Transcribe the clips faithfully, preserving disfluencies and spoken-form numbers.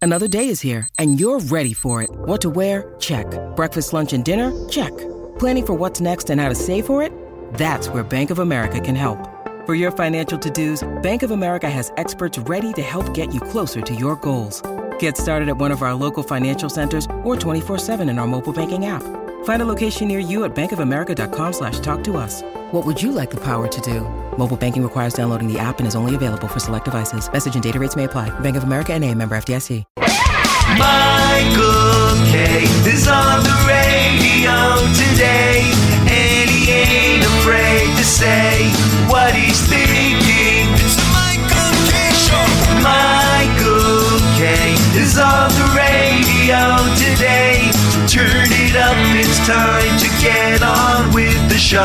Another day is here, and you're ready for it. What to wear? Check. Breakfast, lunch, and dinner? Check. Planning for what's next and how to save for it? That's where Bank of America can help. For your financial to-dos, Bank of America has experts ready to help get you closer to your goals. Get started at one of our local financial centers or twenty-four seven in our mobile banking app. Find a location near you at bankofamerica.com slash talk to us. What would you like the power to do? Mobile banking requires downloading the app and is only available for select devices. Message and data rates may apply. Bank of America N A, member F D I C. Michael K. is on the radio today, and he ain't afraid to say what he's thinking. It's the Michael K. Show. Michael K. is on the radio today, so turn it up, it's time to get on with the show.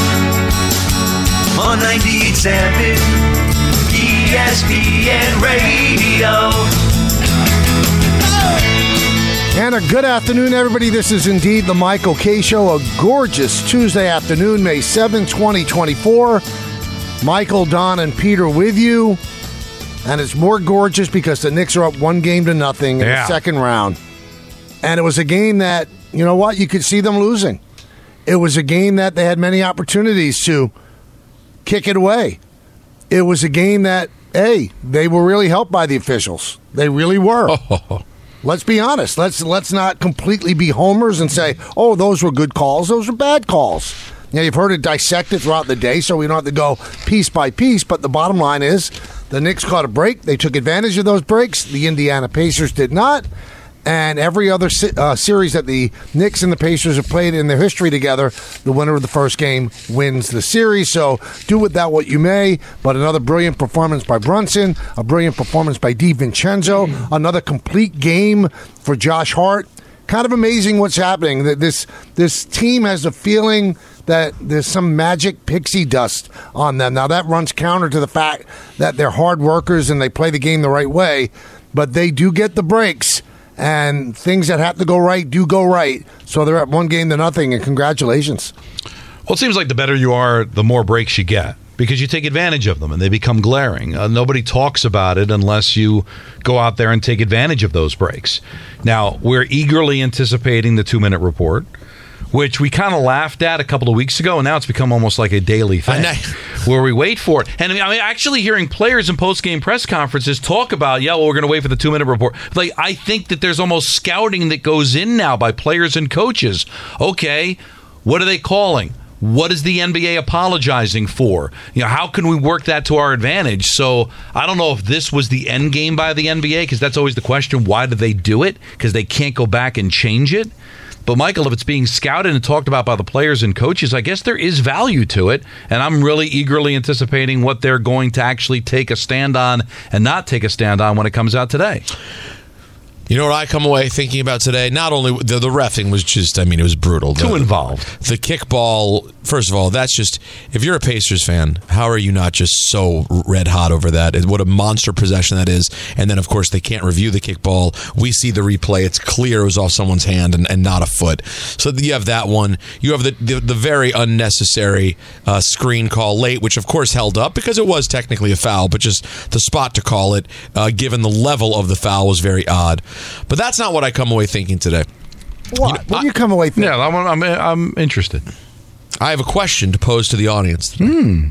On ninety-eight point seven E S P N Radio. And a good afternoon, everybody. This is indeed the Michael K. Show. A gorgeous Tuesday afternoon, May seventh, twenty twenty-four. Michael, Don, and Peter with you. And it's more gorgeous because the Knicks are up one game to nothing in yeah. the second round. And it was a game that, you know what, you could see them losing. It was a game that they had many opportunities to kick it away. It was a game that, hey, they were really helped by the officials. They really were. Oh. Let's be honest. Let's let's not completely be homers and say, oh, those were good calls. Those were bad calls. Now, you've heard it dissected throughout the day, so we don't have to go piece by piece. But the bottom line is the Knicks caught a break. They took advantage of those breaks. The Indiana Pacers did not. And every other uh, series that the Knicks and the Pacers have played in their history together, the winner of the first game wins the series. So do with that what you may. But another brilliant performance by Brunson, a brilliant performance by DiVincenzo, another complete game for Josh Hart. Kind of amazing what's happening. This this team has a feeling that there's some magic pixie dust on them. Now, that runs counter to the fact that they're hard workers and they play the game the right way. But they do get the breaks. And things that have to go right do go right. So they're at one game to nothing, and congratulations. Well, it seems like the better you are, the more breaks you get, because you take advantage of them and they become glaring. Uh, nobody talks about it unless you go out there and take advantage of those breaks. Now, we're eagerly anticipating the two-minute report, which we kind of laughed at a couple of weeks ago, and now it's become almost like a daily thing where we wait for it. And I mean, actually hearing players in post-game press conferences talk about, yeah, well, we're going to wait for the two-minute report. Like, I think that there's almost scouting that goes in now by players and coaches. Okay, what are they calling? What is the N B A apologizing for? You know, how can we work that to our advantage? So I don't know if this was the end game by the N B A, because that's always the question. Why do they do it? Because they can't go back and change it. But, Michael, if it's being scouted and talked about by the players and coaches, I guess there is value to it. And I'm really eagerly anticipating what they're going to actually take a stand on and not take a stand on when it comes out today. You know what I come away thinking about today? Not only the, the reffing was just, I mean, it was brutal. Too the, involved. The kickball, first of all, that's just, if you're a Pacers fan, how are you not just so red hot over that? What a monster possession that is. And then, of course, they can't review the kickball. We see the replay. It's clear it was off someone's hand and, and not a foot. So you have that one. You have the, the, the very unnecessary uh, screen call late, which, of course, held up because it was technically a foul, but just the spot to call it, uh, given the level of the foul, was very odd. But that's not what I come away thinking today. What? You know, what do you come away thinking? Yeah, I'm, I'm, I'm interested. I have a question to pose to the audience. Hmm.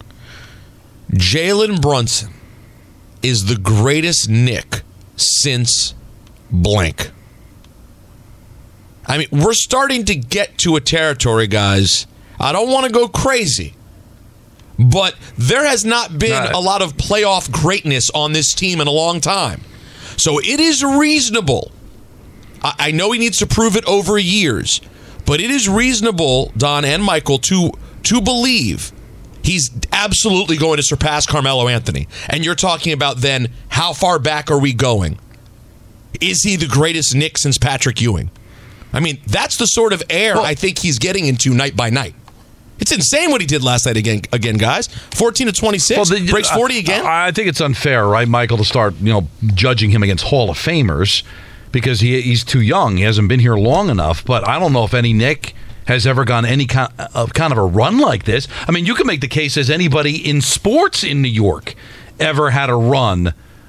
Jalen Brunson is the greatest Knick since blank. I mean, we're starting to get to a territory, guys. I don't want to go crazy, but there has not been not a lot of playoff greatness on this team in a long time. So it is reasonable. I know he needs to prove it over years, but it is reasonable, Don and Michael, to to believe he's absolutely going to surpass Carmelo Anthony. And you're talking about then, how far back are we going? Is he the greatest Knick since Patrick Ewing? I mean, that's the sort of air well, I think he's getting into night by night. It's insane what he did last night again, again, guys. fourteen to twenty-six, well, the, breaks forty again. I, I think it's unfair, right, Michael, to start, you know, judging him against Hall of Famers because he he's too young. He hasn't been here long enough. But I don't know if any Knick has ever gone any kind of, kind of a run like this. I mean, you can make the case as anybody in sports in New York ever had a run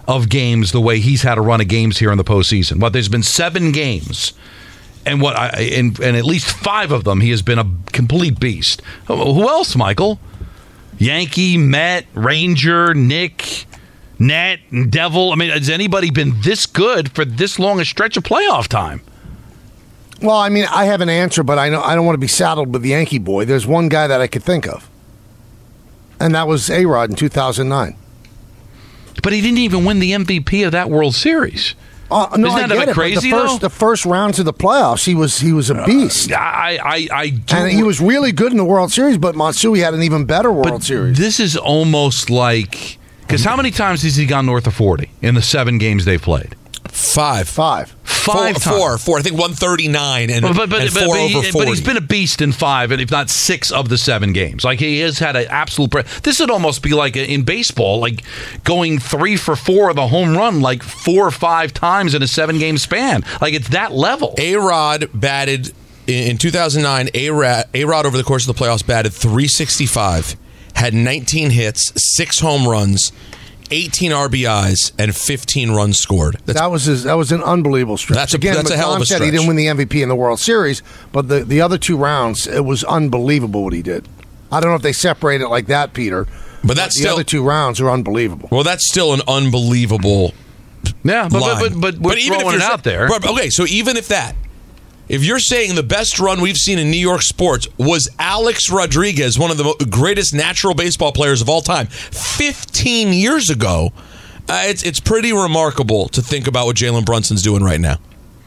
of games the way he's had a run of games here in the postseason. But there's been seven games, and what I and, and at least five of them he has been a complete beast. Who else, Michael? Yankee, Met, Ranger, Nick, Net, and Devil. I mean, has anybody been this good for this long a stretch of playoff time? Well, I mean, I have an answer, but I know I don't want to be saddled with the Yankee boy. There's one guy that I could think of, and that was A-Rod in two thousand nine. But he didn't even win the M V P of that World Series. Uh, no, Isn't that I a get bit it, crazy, but the first, though? the first rounds of the playoffs, he was he was a beast. Uh, I, I, I do, and he was really good in the World Series, but Matsui had an even better World but Series. This is almost like, because how many times has he gone north of forty in the seven games they've played? Five. Five. Five four, times. four, four. I think one thirty-nine and, But, but, but, and but, four but, over he, forty. but he's been a beast in five, and if not six of the seven games. Like, he has had an absolute... Pre- this would almost be like in baseball, like going three for four of the home run, like four or five times in a seven-game span. Like, it's that level. A-Rod batted, in two thousand nine, A-Rod, A-Rod over the course of the playoffs batted three sixty-five, had nineteen hits, six home runs, eighteen R B Is, and fifteen runs scored. That's, that was his, that was an unbelievable stretch. That's a- Again, that's a like hell of Tom a said, he stretch. didn't win the M V P in the World Series, but the, the other two rounds, it was unbelievable what he did. I don't know if they separate it like that, Peter. But that's the still- other two rounds are unbelievable. well, that's still an unbelievable Yeah, but, line. but, but, but we're even if throwing it you're out sa- there. But, okay, so even if that, if you're saying the best run we've seen in New York sports was Alex Rodriguez, one of the mo- greatest natural baseball players of all time, fifteen years ago, uh, it's it's pretty remarkable to think about what Jalen Brunson's doing right now.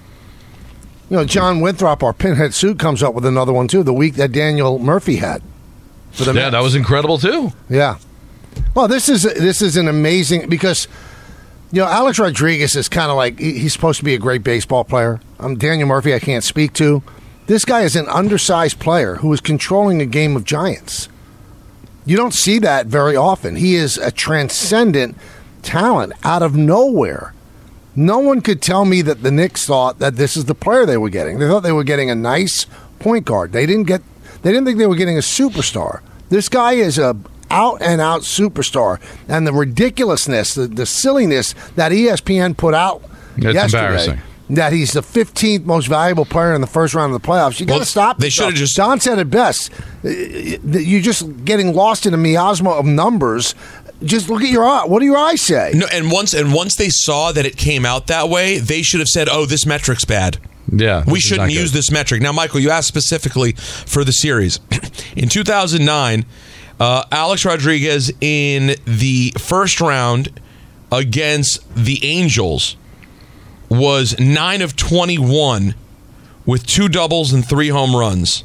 You know, John Winthrop, our pinhead suit, comes up with another one, too, the week that Daniel Murphy had. For the Yeah, Mets. that was incredible, too. Yeah. Well, this is this is an amazing because you know Alex Rodriguez is kind of like he- he's supposed to be a great baseball player. Um, Daniel Murphy, I can't speak to. This guy is an undersized player who is controlling a game of giants. You don't see that very often. He is a transcendent talent out of nowhere. No one could tell me that the Knicks thought that this is the player they were getting. They thought they were getting a nice point guard. They didn't get. They didn't think they were getting a superstar. This guy is a out and out superstar, and the ridiculousness, the, the silliness that E S P N put out It's yesterday, embarrassing. that he's the fifteenth most valuable player in the first round of the playoffs. You got to Well, stop. they this shoulda stuff. just- Don said it best. Uh, You're just getting lost in a miasma of numbers. Just look at your eye. What do your eyes say? No, and once and once they saw that it came out that way, they should have said, "Oh, this metric's bad. Yeah. We this is shouldn't not use good. this metric." Now, Michael, you asked specifically for the series. In two thousand nine, uh, Alex Rodriguez in the first round against the Angels was nine of twenty-one with two doubles and three home runs.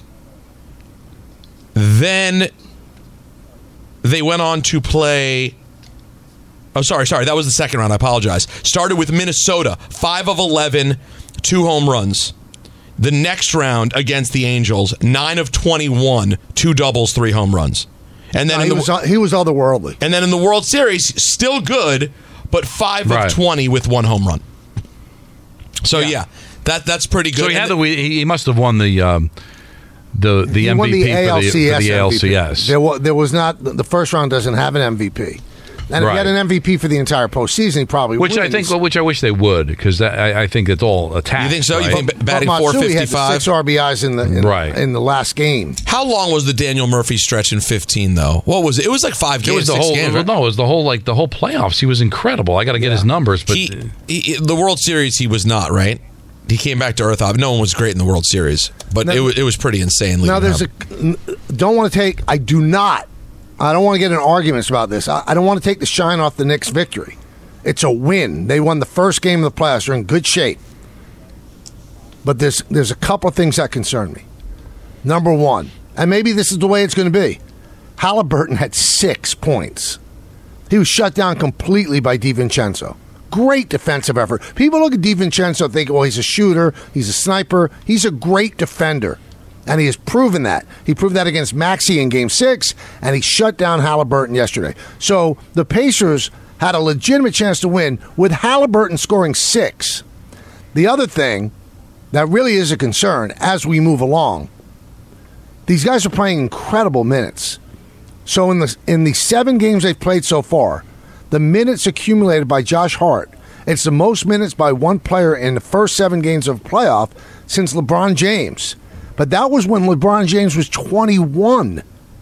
Then they went on to play... Oh, sorry, sorry. That was the second round. I apologize. Started with Minnesota, five of eleven, two home runs. The next round against the Angels, nine of twenty-one, two doubles, three home runs. And then No, in he, the, was, he was otherworldly. and then in the World Series, still good, but five Right. of twenty with one home run. So yeah, that that's pretty good. So he had And the, he he must have won the um, the the He M V P won the for the, A L C S for the A L C M V P. S. There was, there was not the first round doesn't have an M V P, and if he had Right. an M V P for the entire postseason, he probably Which I wins. think, well, which I wish they would, because I, I think it's all attached. You think so? You right? think But batting Matsui four had the fifty-five? six R B Is in the in, Right. in the last game. How long was the Daniel Murphy stretch in fifteen though? What was it? It was like five It games, was the six whole games. well, right? no, it was the whole like the whole playoffs. He was incredible. I got to get his numbers, but he, he, the World Series, he was not right. He came back to earth. No one was great in the World Series, but Now- it was it was pretty insane. Now leaving there's him. a don't want to take. I do not. I don't want to get in arguments about this. I, I don't want to take the shine off the Knicks' victory. It's a win. They won the first game of the playoffs. They're in good shape. But there's there's a couple of things that concern me. Number one, and maybe this is the way it's going to be. Halliburton had six points. He was shut down completely by DiVincenzo. Great defensive effort. People look at DiVincenzo and think, well, he's a shooter, he's a sniper. He's a great defender. And he has proven that. He proved that against Maxey in Game six, and he shut down Halliburton yesterday. So the Pacers had a legitimate chance to win with Halliburton scoring six. The other thing that really is a concern as we move along, these guys are playing incredible minutes. So in the in the seven games they've played so far, the minutes accumulated by Josh Hart. It's the most minutes by one player in the first seven games of playoff since LeBron James. But that was when LeBron James was twenty-one.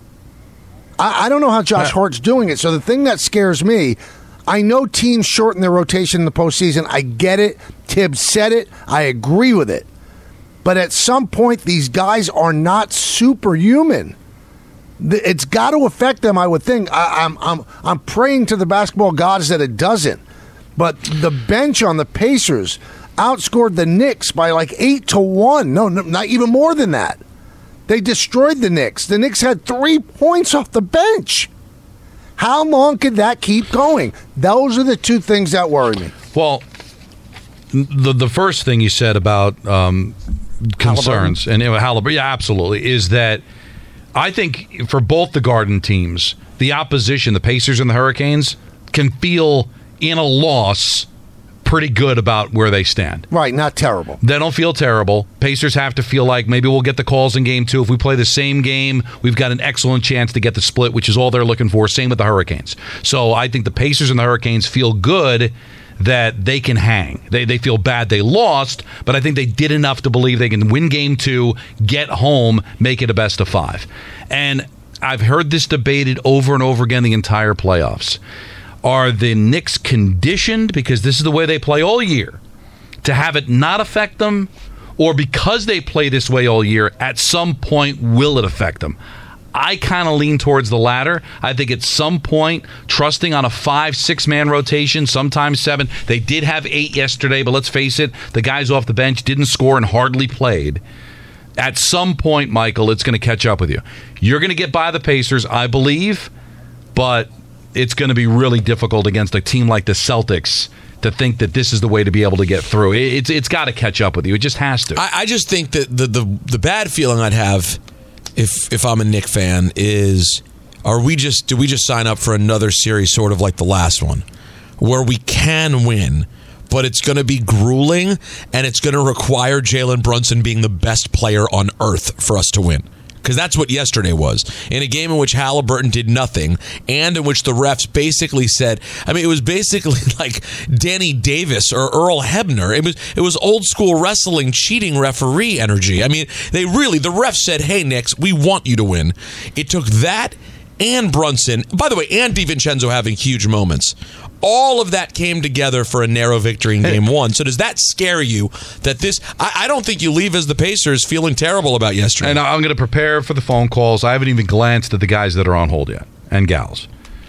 I, I don't know how Josh Hart's doing it. So the thing that scares me, I know teams shorten their rotation in the postseason. I get it. Tibbs said it. I agree with it. But at some point, these guys are not superhuman. It's got to affect them, I would think. I, I'm, I'm, I'm praying to the basketball gods that it doesn't. But the bench on the Pacers outscored the Knicks by like eight to one. No, no, not even more than that. They destroyed the Knicks. The Knicks had three points off the bench. How long could that keep going? Those are the two things that worry me. Well, the the first thing you said about um, concerns Halliburton. and Halliburton, yeah, absolutely, is that I think for both the Garden teams, the opposition, the Pacers and the Hurricanes, can feel in a loss pretty good about where they stand. Right, not terrible. They don't feel terrible. Pacers have to feel like maybe we'll get the calls in game two. If we play the same game, we've got an excellent chance to get the split, which is all they're looking for. Same with the Hurricanes. So I think the Pacers and the Hurricanes feel good that they can hang. They they feel bad they lost, but I think they did enough to believe they can win game two, get home, make it a best of five. And I've heard this debated over and over again the entire playoffs. Are the Knicks conditioned, because this is the way they play all year, to have it not affect them? Or because they play this way all year, at some point will it affect them? I kind of lean towards the latter. I think at some point, trusting on a five, six-man rotation, sometimes seven. They did have eight yesterday, but let's face it, the guys off the bench didn't score and hardly played. At some point, Michael, it's going to catch up with you. You're going to get by the Pacers, I believe, but it's going to be really difficult against a team like the Celtics to think that this is the way to be able to get through. It's it's got to catch up with you. It just has to. I, I just think that the, the the bad feeling I'd have if if I'm a Knick fan is, are we just do we just sign up for another series sort of like the last one, where we can win, but it's going to be grueling and it's going to require Jalen Brunson being the best player on earth for us to win. Because that's what yesterday was. In a game in which Halliburton did nothing and in which the refs basically said, I mean, it was basically like Danny Davis or Earl Hebner. It was it was old school wrestling, cheating referee energy. I mean, they really, the refs said, hey, Knicks, we want you to win. It took that and Brunson, by the way, and DiVincenzo having huge moments. All of that came together for a narrow victory in game one. So does that scare you that this, I, I don't think you leave as the Pacers feeling terrible about yesterday. And I'm going to prepare for the phone calls. I haven't even glanced at the guys that are on hold yet, and gals.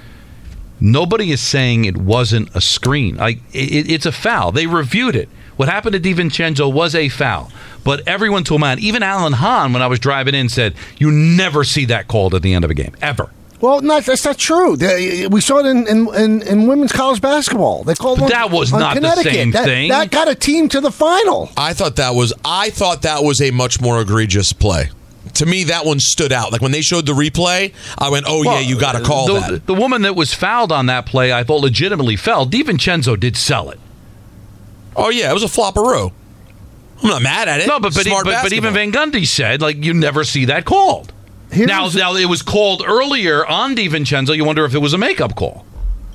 Nobody is saying it wasn't a screen. Like it, it's a foul. They reviewed it. What happened to DiVincenzo was a foul. But everyone to a man, even Alan Hahn, when I was driving in, said, you never see that called at the end of a game, ever. Well, not, that's not true. They, we saw it in, in, in women's college basketball. They called but on, that was on not Connecticut. the same that, thing. That got a team to the final. I thought that was I thought that was a much more egregious play. To me, that one stood out. Like when they showed the replay, I went, "Oh well, yeah, you got to call the, that." The woman that was fouled on that play, I thought legitimately fell. DiVincenzo did sell it. Oh yeah, it was a flopperoo. I'm not mad at it. No, but but, Smart but, but even Van Gundy said, like, you never see that called. Here's Now, now, it was called earlier on DiVincenzo. You wonder if it was a makeup call.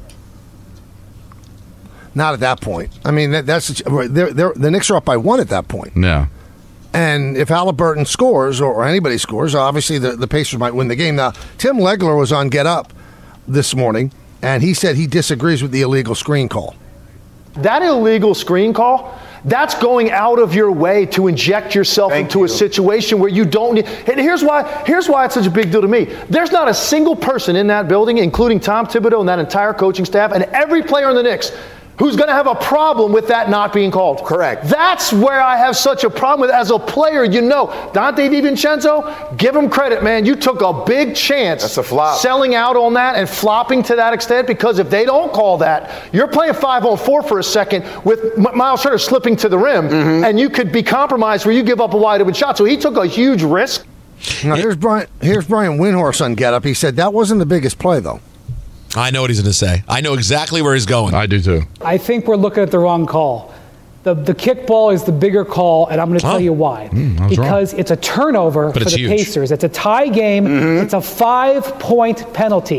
Not at that point. I mean, that, that's they're, they're, the Knicks are up by one at that point. Yeah. And if Halliburton scores, or, or anybody scores, obviously the, the Pacers might win the game. Now, Tim Legler was on Get Up this morning, and he said he disagrees with the illegal screen call. That illegal screen call, that's going out of your way to inject yourself Thank into you. a situation where you don't need. And here's why. Here's why it's such a big deal to me. There's not a single person in that building, including Tom Thibodeau and that entire coaching staff, and every player in the Knicks, who's going to have a problem with that not being called. Correct. That's where I have such a problem with it. As a player, you know, Dante DiVincenzo, give him credit, man. You took a big chance. That's a flop. Selling out on that and flopping to that extent, because if they don't call that, you're playing five on four for a second with M- Miles Turner slipping to the rim, mm-hmm. and you could be compromised where you give up a wide open shot. So he took a huge risk. Now, here's Brian, here's Brian Windhorst on Get Up. He said that wasn't the biggest play, though. I know what he's going to say. I know exactly where he's going. I do too. I think we're looking at the wrong call. The the kickball is the bigger call, and I'm going to tell Oh. you why. Mm, I was because wrong. it's a turnover But for it's the huge. Pacers. It's a tie game. Mm-hmm. It's a five-point penalty.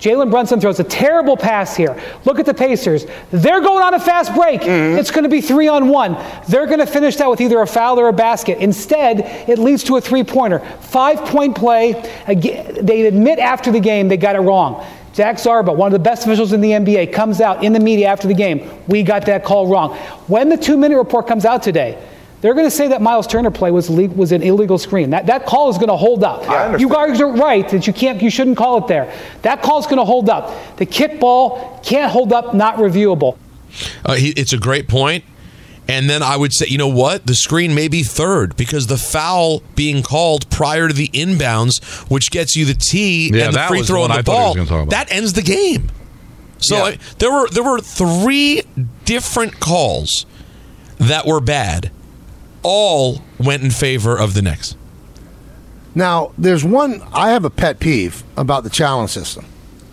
Jalen Brunson throws a terrible pass here. Look at the Pacers. They're going on a fast break. Mm-hmm. It's going to be three on one. They're going to finish that with either a foul or a basket. Instead, it leads to a three-pointer. Five-point play. They admit after the game they got it wrong. Zach Zarba, one of the best officials in the N B A, comes out in the media after the game. We got that call wrong. When the two-minute report comes out today, they're going to say that Miles Turner play was le- was an illegal screen. That that call is going to hold up. Yeah, you guys are right that you can't, you shouldn't call it there. That call is going to hold up. The kickball can't hold up, not reviewable. Uh, he, it's a great point. And then I would say, you know what? The screen may be third because the foul being called prior to the inbounds, which gets you the tee yeah, and the free throw on the ball, that ends the game. So yeah. I, there were there were three different calls that were bad. All went in favor of the Knicks. Now, there's one, I have a pet peeve about the challenge system.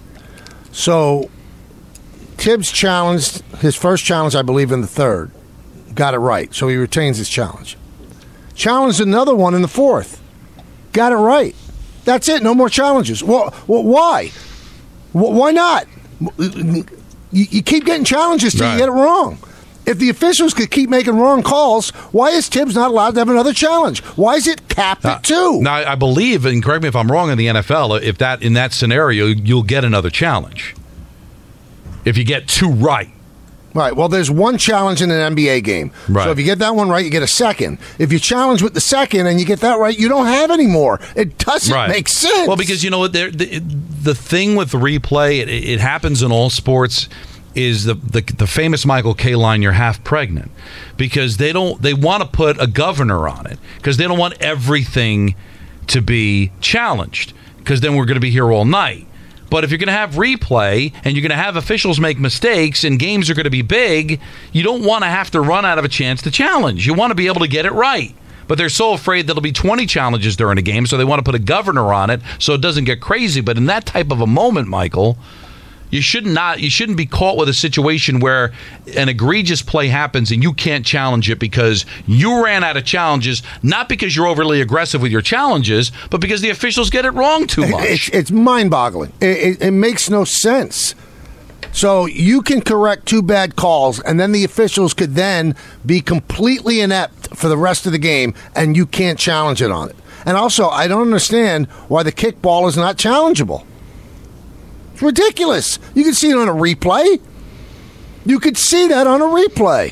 So, Tibbs challenged, his first challenge, I believe, in the third. Got it right, so he retains his challenge. Challenged another one in the fourth. Got it right. That's it, no more challenges. Well, well why? Well, why not? You, you keep getting challenges till right. you get it wrong. If the officials could keep making wrong calls, why is Tibbs not allowed to have another challenge? Why is it capped at two? Now, I believe, and correct me if I'm wrong, in the N F L, if that in that scenario, you'll get another challenge. If you get two right. Right. Well, there's one challenge in an N B A game. Right. So if you get that one right, you get a second. If you challenge with the second and you get that right, you don't have any more. It doesn't right. make sense. Well, because, you know, the, the, the thing with the replay, it, it happens in all sports, is the, the the famous Michael Kay line, you're half pregnant, because they don't they want to put a governor on it because they don't want everything to be challenged because then we're going to be here all night. But if you're going to have replay and you're going to have officials make mistakes and games are going to be big, you don't want to have to run out of a chance to challenge. You want to be able to get it right. But they're so afraid there'll be twenty challenges during a game, so they want to put a governor on it so it doesn't get crazy. But in that type of a moment, Michael, You should not. You shouldn't be caught with a situation where an egregious play happens and you can't challenge it because you ran out of challenges, not because you're overly aggressive with your challenges, but because the officials get it wrong too much. It's, it's mind-boggling. It, it, it makes no sense. So you can correct two bad calls, and then the officials could then be completely inept for the rest of the game, and you can't challenge it on it. And also, I don't understand why the kickball is not challengeable. It's ridiculous. You can see it on a replay. You could see that on a replay.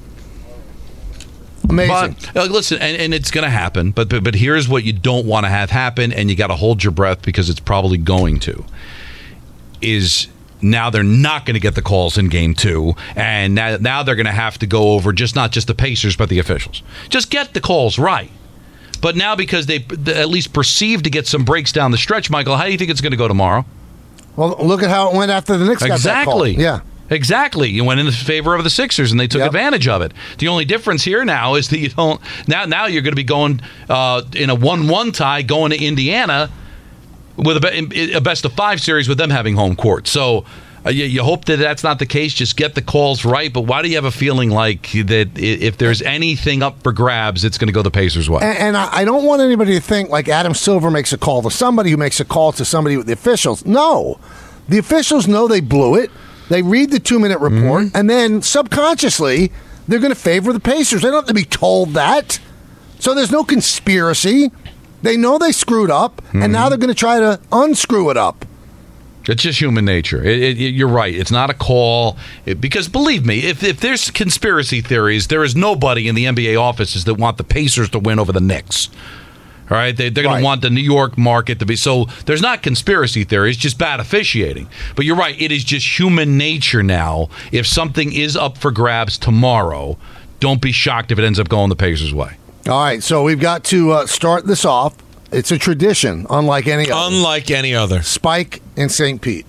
Amazing. But, uh, listen, and, and it's going to happen, but, but but here's what you don't want to have happen, and you got to hold your breath because it's probably going to, is now they're not going to get the calls in game two, and now, now they're going to have to go over just not just the Pacers, but the officials. Just get the calls right. But now because they at least perceive to get some breaks down the stretch, Michael, how do you think it's going to go tomorrow? Well, look at how it went after the Knicks got that call. Exactly. Yeah. Exactly. You went in favor of the Sixers, and they took yep. advantage of it. The only difference here now is that you don't. Now, now you're going to be going uh, in a one-one tie, going to Indiana with a, a best of five series with them having home court. So uh, you, you hope that that's not the case. Just get the calls right. But why do you have a feeling like that if there's anything up for grabs, it's going to go the Pacers' way? And, and I don't want anybody to think like Adam Silver makes a call to somebody who makes a call to somebody with the officials. No. The officials know they blew it. They read the two-minute report, mm-hmm. and then subconsciously, they're going to favor the Pacers. They don't have to be told that. So there's no conspiracy. They know they screwed up, mm-hmm. and now they're going to try to unscrew it up. It's just human nature. It, it, you're right. It's not a call. It, because believe me, if, if there's conspiracy theories, there is nobody in the N B A offices that want the Pacers to win over the Knicks. All right, they, they're going right. to want the New York market to be. So there's not conspiracy theories, just bad officiating. But you're right, it is just human nature now. If something is up for grabs tomorrow, don't be shocked if it ends up going the Pacers' way. All right, so we've got to uh, start this off. It's a tradition, unlike any other. Unlike any other. Spike in Saint Pete.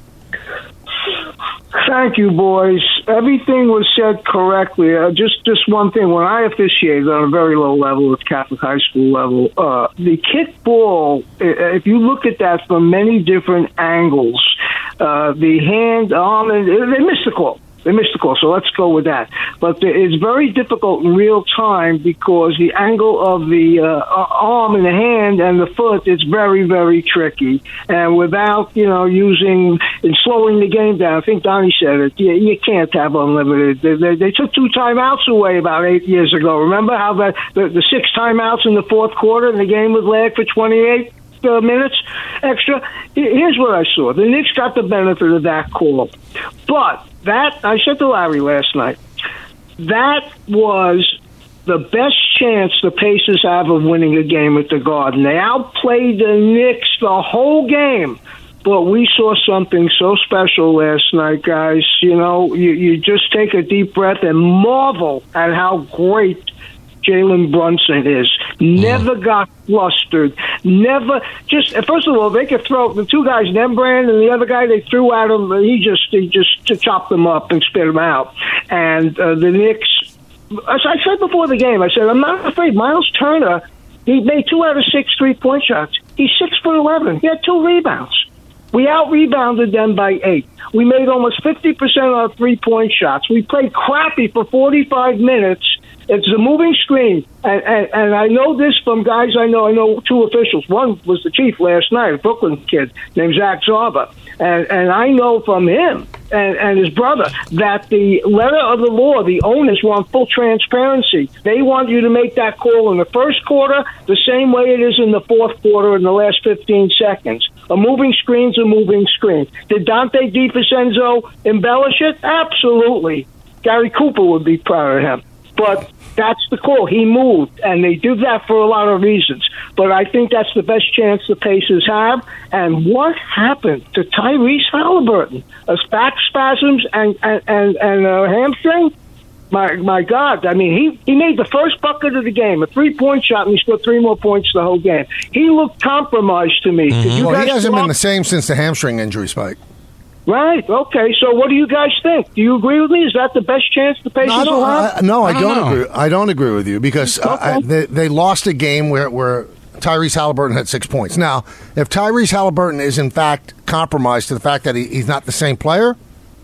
Thank you, boys. Everything was said correctly. Uh, just, just one thing. When I officiated on a very low level, at Catholic high school level, uh, the kickball, if you look at that from many different angles, uh, the hand, arm, and they missed the call. They missed the call, so let's go with that. But it's very difficult in real time because the angle of the uh, arm and the hand and the foot is very, very tricky. And without, you know, using and slowing the game down, I think Donnie said it, you, you can't have unlimited. They, they, they took two timeouts away about eight years ago. Remember how the, the, the six timeouts in the fourth quarter and the game was lag for twenty-eight uh, minutes extra? Here's what I saw. The Knicks got the benefit of that call. But that, I said to Larry last night, that was the best chance the Pacers have of winning a game at the Garden. They outplayed the Knicks the whole game, but we saw something so special last night, guys. You know, you, you just take a deep breath and marvel at how great Jalen Brunson is. Never got flustered. Never just first of all, they could throw the two guys, Nembhard and the other guy they threw at him. He just he just chopped them up and spit them out. And uh, the Knicks, as I said before the game, I said I'm not afraid. Miles Turner, he made two out of six three point shots. He's six foot eleven. He had two rebounds. We out-rebounded them by eight. We made almost fifty percent of our three-point shots. We played crappy for forty-five minutes. It's a moving screen, and, and, and I know this from guys I know. I know two officials. One was the chief last night, a Brooklyn kid named Zach Zarba, and, and I know from him and, and his brother that the letter of the law, the owners want full transparency. They want you to make that call in the first quarter the same way it is in the fourth quarter in the last fifteen seconds. A moving screen's a moving screen. Did Dante DiVincenzo embellish it? Absolutely. Gary Cooper would be proud of him. But that's the call. He moved, and they do that for a lot of reasons. But I think that's the best chance the Pacers have. And what happened to Tyrese Halliburton? A back spasms and and and, and a hamstring? My my God! I mean, he, he made the first bucket of the game, a three point shot, and he scored three more points the whole game. He looked compromised to me. Mm-hmm. Did you well, guys he hasn't talk? been the same since the hamstring injury, Spike. Right. Okay. So, what do you guys think? Do you agree with me? Is that the best chance the Pacers No, I don't, will have? I, no, I, I don't, don't agree. I don't agree with you because uh, Okay. I, they, they lost a game where where Tyrese Halliburton had six points. Now, if Tyrese Halliburton is in fact compromised to the fact that he, he's not the same player,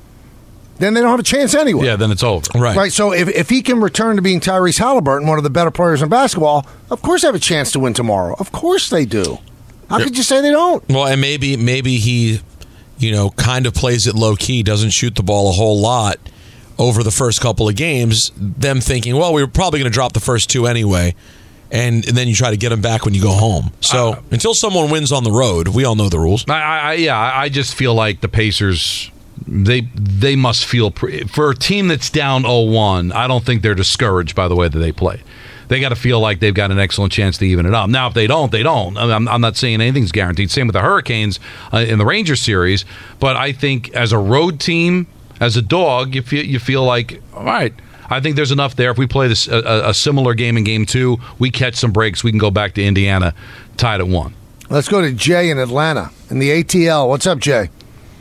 then they don't have a chance anyway. Yeah, then it's over. Right. Right. So if if he can return to being Tyrese Halliburton, one of the better players in basketball, of course they have a chance to win tomorrow. Of course they do. How could you say they don't? Well, and maybe maybe he, you know, kind of plays it low key, doesn't shoot the ball a whole lot over the first couple of games. Them thinking, well, we were probably going to drop the first two anyway, and, and then you try to get them back when you go home. So uh, until someone wins on the road, we all know the rules. I, I yeah, I just feel like the Pacers. They they must feel pre- for a team that's down oh one. I don't think they're discouraged by the way that they play. They got to feel like they've got an excellent chance to even it up. Now, if they don't, they don't. I'm, I'm not saying anything's guaranteed. Same with the Hurricanes uh, in the Rangers series. But I think as a road team, as a dog, you feel you feel like, all right, I think there's enough there. If we play this a, a similar game in game two, we catch some breaks, we can go back to Indiana tied at one. Let's go to Jay in Atlanta in the A T L. What's up, Jay?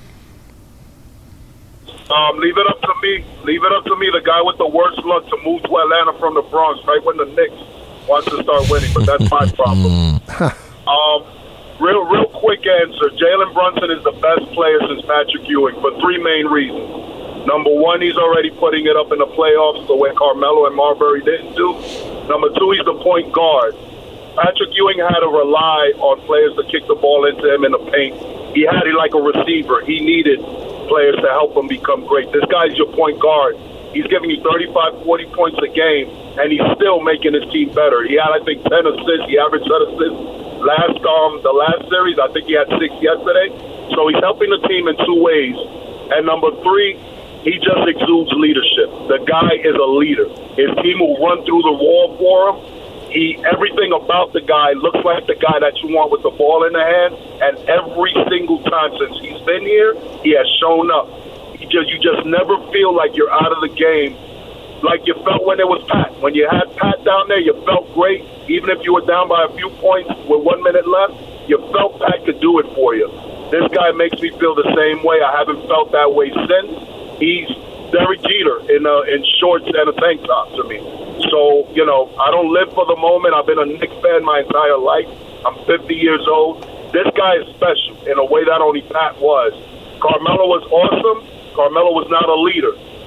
Um, leave it up to me. Leave it up to me, the guy with the worst luck to move to Atlanta from the Bronx right when the Knicks wants to start winning. But that's my problem. um, real, real quick answer. Jalen Brunson is the best player since Patrick Ewing for three main reasons. Number one, he's already putting it up in the playoffs the way Carmelo and Marbury didn't do. Number two, he's the point guard. Patrick Ewing had to rely on players to kick the ball into him in the paint. He had it like a receiver. He needed players to help him become great. This guy's your point guard. He's giving you thirty-five, forty points a game, and he's still making his team better. He had, I think, ten assists. He averaged ten assists last um the last series. I think he had six yesterday. So he's helping the team in two ways. And number three, he just exudes leadership. The guy is a leader. His team will run through the wall for him. He, everything about the guy looks like the guy that you want with the ball in the hand, and every single time since he's been here, he has shown up. He just, you just never feel like you're out of the game, like you felt when it was Pat. When you had Pat down there, you felt great. Even if you were down by a few points with one minute left, you felt Pat could do it for you. This guy makes me feel the same way. I haven't felt that way since. He's Derek Jeter in uh, in shorts and a tank top to me. So, you know, I don't live for the moment. I've been a Knicks fan my entire life. I'm fifty years old. This guy is special in a way that only Pat was. Carmelo was awesome. Carmelo was not a leader.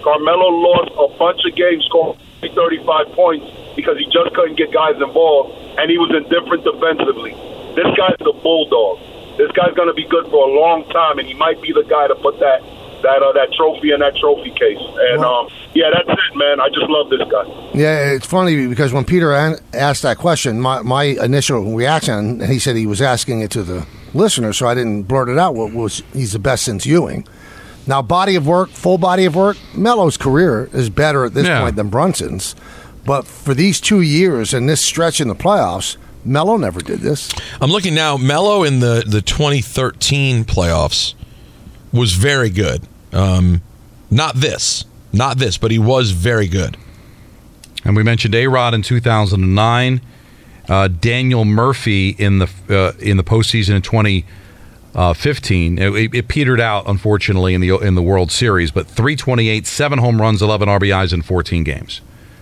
Carmelo lost a bunch of games scoring thirty-five points because he just couldn't get guys involved, and he was indifferent defensively. This guy's the bulldog. This guy's going to be good for a long time, and he might be the guy to put that that uh, that trophy in that trophy case. And um, yeah, that's it, man. I just love this guy. Yeah, it's funny because when Peter an- asked that question, my, my initial reaction, and he said he was asking it to the listener, so I didn't blurt it out, what was he's the best since Ewing. Now, body of work, full body of work, Melo's career is better at this yeah. point than Brunson's. But for these two years and this stretch in the playoffs, Melo never did this. I'm looking now. Melo in the, the twenty thirteen playoffs was very good. Um, not this. Not this, but he was very good. And we mentioned A-Rod in two thousand nine. Uh, Daniel Murphy in the uh, in the postseason in twenty fifteen. It, it petered out, unfortunately, in the in the World Series. But three twenty-eight, seven home runs, eleven R B Is in fourteen games.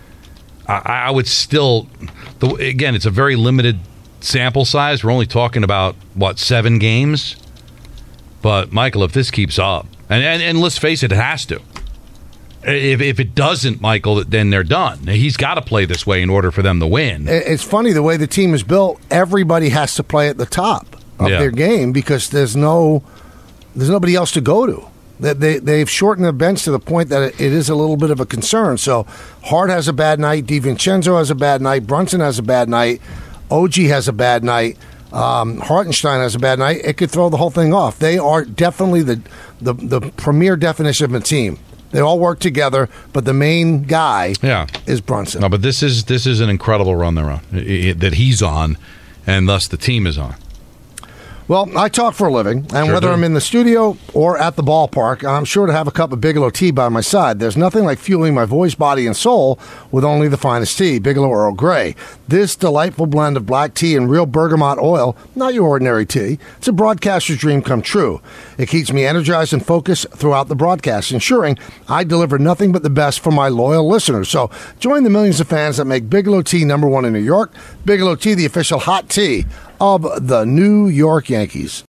I, I would still, the, again, it's a very limited sample size. We're only talking about, what, seven games? But, Michael, if this keeps up, and, and, and let's face it, it has to. If, if it doesn't, Michael, then they're done. He's got to play this way in order for them to win. It's funny, the way the team is built, everybody has to play at the top of Yeah. their game because there's no there's nobody else to go to. They, they, they've shortened the bench to the point that it, it is a little bit of a concern. So Hart has a bad night, DiVincenzo has a bad night, Brunson has a bad night, O G has a bad night, um, Hartenstein has a bad night. It could throw the whole thing off. They are definitely the, the, the premier definition of a team. They all work together, but the main guy yeah. is Brunson. No, but this is this is an incredible run they're on, that he's on, and thus the team is on. Well, I talk for a living, and Sure whether do. I'm in the studio or at the ballpark, I'm sure to have a cup of Bigelow tea by my side. There's nothing like fueling my voice, body, and soul with only the finest tea, Bigelow Earl Grey. This delightful blend of black tea and real bergamot oil, not your ordinary tea, it's a broadcaster's dream come true. It keeps me energized and focused throughout the broadcast, ensuring I deliver nothing but the best for my loyal listeners. So join the millions of fans that make Bigelow tea number one in New York. Bigelow tea, the official hot tea of the New York Yankees.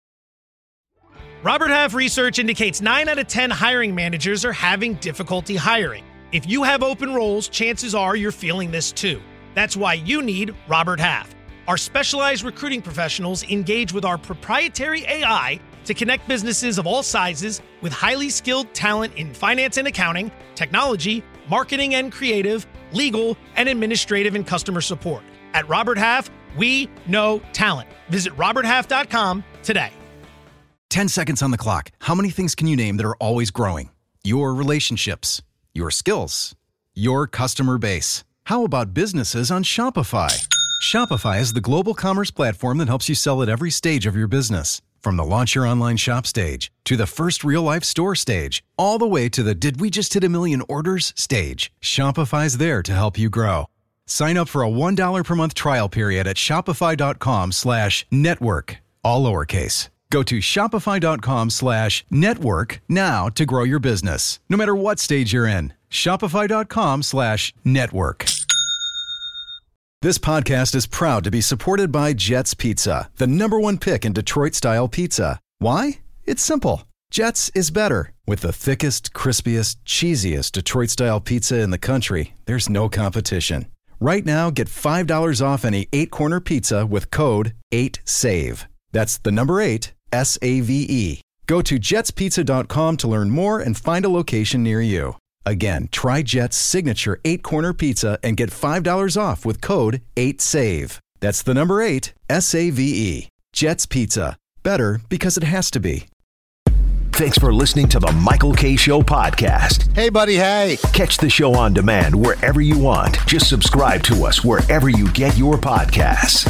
Robert Half research indicates nine out of ten hiring managers are having difficulty hiring. If you have open roles, chances are you're feeling this too. That's why you need Robert Half. Our specialized recruiting professionals engage with our proprietary A I to connect businesses of all sizes with highly skilled talent in finance and accounting, technology, marketing and creative, legal, and administrative and customer support. At Robert Half, we know talent. Visit robert half dot com today. ten seconds on the clock. How many things can you name that are always growing? Your relationships, your skills, your customer base. How about businesses on Shopify? Shopify is the global commerce platform that helps you sell at every stage of your business. From the launch your online shop stage to the first real life store stage, all the way to the did we just hit a million orders stage. Shopify's there to help you grow. Sign up for a one dollar per month trial period at shopify.com slash network, all lowercase. Go to shopify.com slash network now to grow your business, no matter what stage you're in. Shopify.com slash network. This podcast is proud to be supported by Jets Pizza, the number one pick in Detroit-style pizza. Why? It's simple. Jets is better. With the thickest, crispiest, cheesiest Detroit-style pizza in the country, there's no competition. Right now, get five dollars off any eight-corner pizza with code eight save. That's the number eight, S A V E. Go to jets pizza dot com to learn more and find a location near you. Again, try Jet's signature eight-corner pizza and get five dollars off with code eight save. That's the number eight, S A V E. Jet's Pizza. Better because it has to be. Thanks for listening to the Michael Kay Show podcast. Hey, buddy, hey. Catch the show on demand wherever you want. Just subscribe to us wherever you get your podcasts.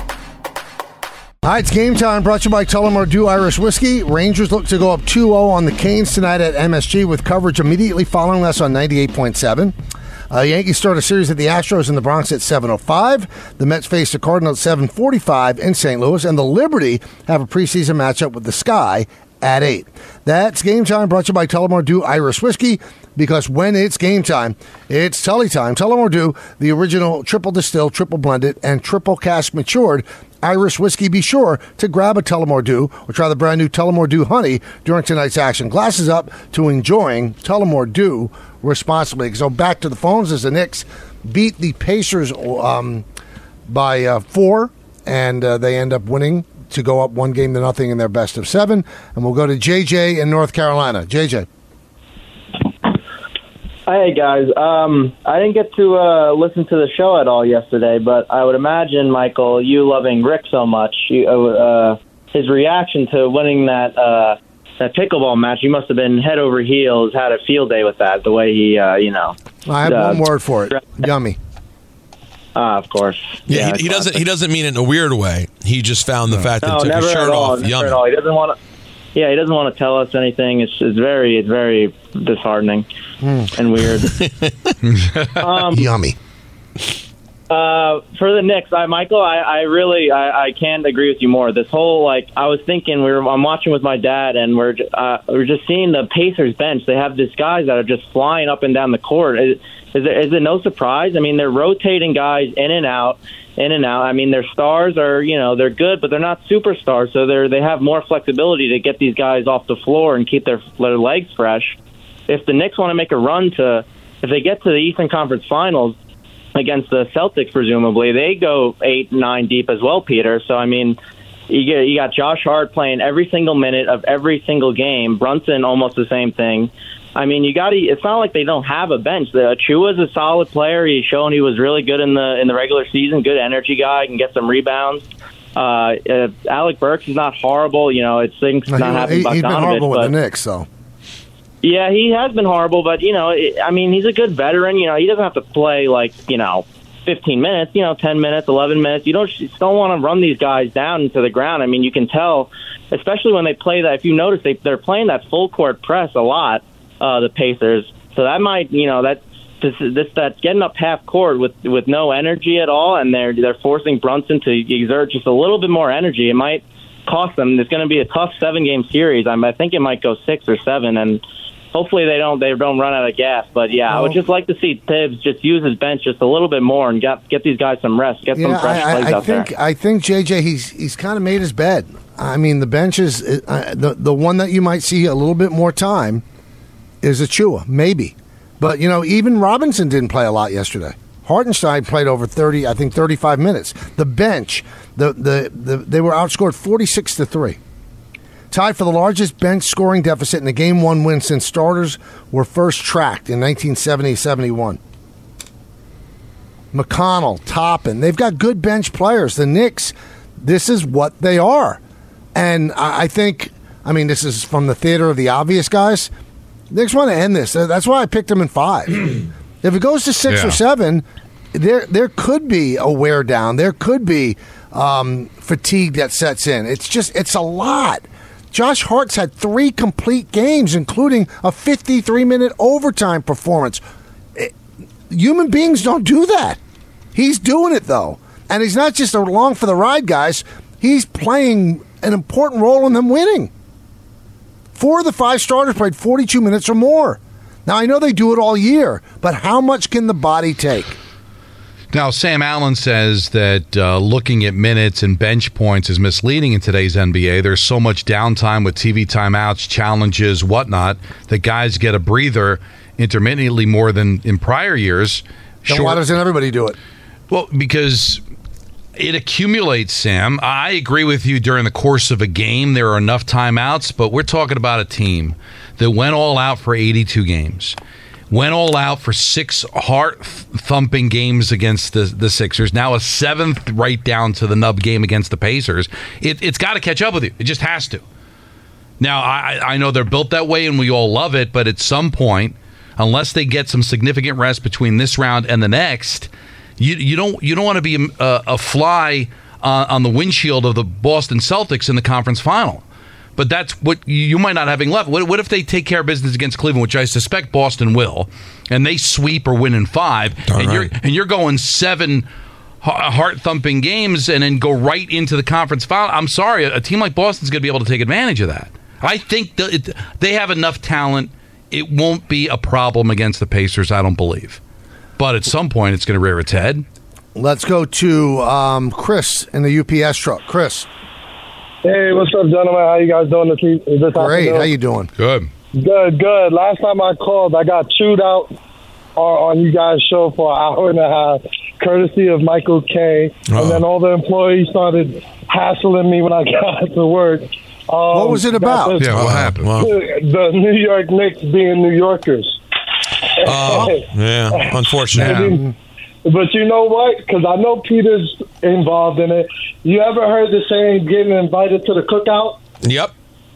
All right, it's game time, brought to you by Tullamore Dew Irish Whiskey. Rangers look to go up two oh on the Canes tonight at M S G with coverage immediately following us on ninety-eight point seven. Uh, Yankees start a series at the Astros in the Bronx at seven oh five. The Mets face the Cardinals at seven forty-five in Saint Louis. And the Liberty have a preseason matchup with the Sky at eight. That's game time, brought to you by Tullamore Dew Irish Whiskey, because when it's game time, it's Tully time. Tullamore Dew, the original triple distilled, triple blended, and triple cask matured Irish whiskey. Be sure to grab a Tullamore Dew or try the brand new Tullamore Dew Honey during tonight's action. Glasses up to enjoying Tullamore Dew responsibly. So back to the phones as the Knicks beat the Pacers um, by uh, four, and uh, they end up winning to go up one game to nothing in their best of seven. And we'll go to J J in North Carolina. J J. Hey, guys. Um, I didn't get to uh, listen to the show at all yesterday, but I would imagine, Michael, you loving Rick so much, you, uh, his reaction to winning that uh, that pickleball match, you must have been head over heels, had a field day with that, the way he, uh, you know. I have uh, one word for it. Yummy. Uh, of course. Yeah, yeah he, he doesn't. He doesn't mean it in a weird way. He just found the fact that no, he took never his shirt at all, off. Never Yummy. at all. He doesn't want to. Yeah, he doesn't want to tell us anything. It's, it's very, it's very disheartening mm. and weird. um, Yummy. Uh, for the Knicks, I, Michael, I, I really, I, I can't agree with you more. This whole, like, I was thinking, we were, I'm watching with my dad, and we're, uh, we're just seeing the Pacers bench. They have these guys that are just flying up and down the court. Is, is, it, is it no surprise? I mean, they're rotating guys in and out. In and out. I mean, their stars are, you know, they're good, but they're not superstars, so they're they have more flexibility to get these guys off the floor and keep their their legs fresh. If the Knicks want to make a run to, if they get to the Eastern Conference Finals against the Celtics, presumably they go eight, nine deep as well, Peter. So I mean, you get you got Josh Hart playing every single minute of every single game. Brunson almost the same thing. I mean, you got to. It's not like they don't have a bench. The Achua's a solid player. He's shown he was really good in the in the regular season. Good energy guy, can get some rebounds. Uh, uh, Alec Burks is not horrible. You know, it's things no, not he, happening. He, he's been horrible but, with the Knicks, though. Yeah, he has been horrible, but you know, it, I mean, he's a good veteran. You know, he doesn't have to play like you know, fifteen minutes. You know, ten minutes, eleven minutes. You don't you don't want to run these guys down into the ground. I mean, you can tell, especially when they play that. If you notice, they they're playing that full court press a lot. Uh, the Pacers, so that might, you know, that this, this that's getting up half court with with no energy at all, and they're they're forcing Brunson to exert just a little bit more energy. It might cost them. It's going to be a tough seven game series. I, mean, I think it might go six or seven, and hopefully they don't they don't run out of gas. But yeah, well, I would just like to see Tibbs just use his bench just a little bit more and get get these guys some rest, get yeah, some fresh I, plays I, I out think, there. I think J J he's he's kind of made his bed. I mean, the bench is uh, the the one that you might see a little bit more time. Is Achua, maybe. But, you know, even Robinson didn't play a lot yesterday. Hartenstein played over thirty, I think thirty-five minutes. The bench, the the, the they were outscored forty-six to three. Tied for the largest bench scoring deficit in a game one win since starters were first tracked in nineteen seventy seventy-one. McConnell, Toppin, they've got good bench players. The Knicks, this is what they are. And I, I think, I mean, this is from the theater of the obvious, guys. Knicks want to end this. That's why I picked them in five. If it goes to six yeah. or seven, there there could be a wear down. There could be um, fatigue that sets in. It's just it's a lot. Josh Hart's had three complete games, including a fifty-three minute overtime performance. It, human beings don't do that. He's doing it though, and he's not just along for the ride, guys. He's playing an important role in them winning. Four of the five starters played forty-two minutes or more. Now, I know they do it all year, but how much can the body take? Now, Sam Allen says that uh, looking at minutes and bench points is misleading in today's N B A. There's so much downtime with T V timeouts, challenges, whatnot, that guys get a breather intermittently more than in prior years. Then why doesn't everybody do it? Well, because it accumulates, Sam. I agree with you during the course of a game. There are enough timeouts, but we're talking about a team that went all out for eighty-two games, went all out for six heart-thumping games against the, the Sixers, now a seventh right down to the nub game against the Pacers. It, it's got to catch up with you. It just has to. Now, I, I know they're built that way and we all love it, but at some point, unless they get some significant rest between this round and the next, You you don't you don't want to be a, a fly uh, on the windshield of the Boston Celtics in the conference final, but that's what you might not having left. What, what if they take care of business against Cleveland, which I suspect Boston will, and they sweep or win in five, Darn and right. you're and you're going seven heart thumping games and then go right into the conference final? I'm sorry, a team like Boston's going to be able to take advantage of that. I think it, they have enough talent. It won't be a problem against the Pacers, I don't believe. But at some point, it's going to rear its head. Let's go to um, Chris in the U P S truck. Chris. Hey, what's up, gentlemen? How you guys doing this, this Great. afternoon? How you doing? Good. Good, good. Last time I called, I got chewed out on, on you guys' show for an hour and a half, courtesy of Michael K. Uh-oh. And then all the employees started hassling me when I got to work. Um, what was it about? Yeah, what happened? Well, The New York Knicks being New Yorkers. oh, yeah, unfortunate. I mean, but you know what? Because I know Peter's involved in it. You ever heard the saying, getting invited to the cookout? Yep.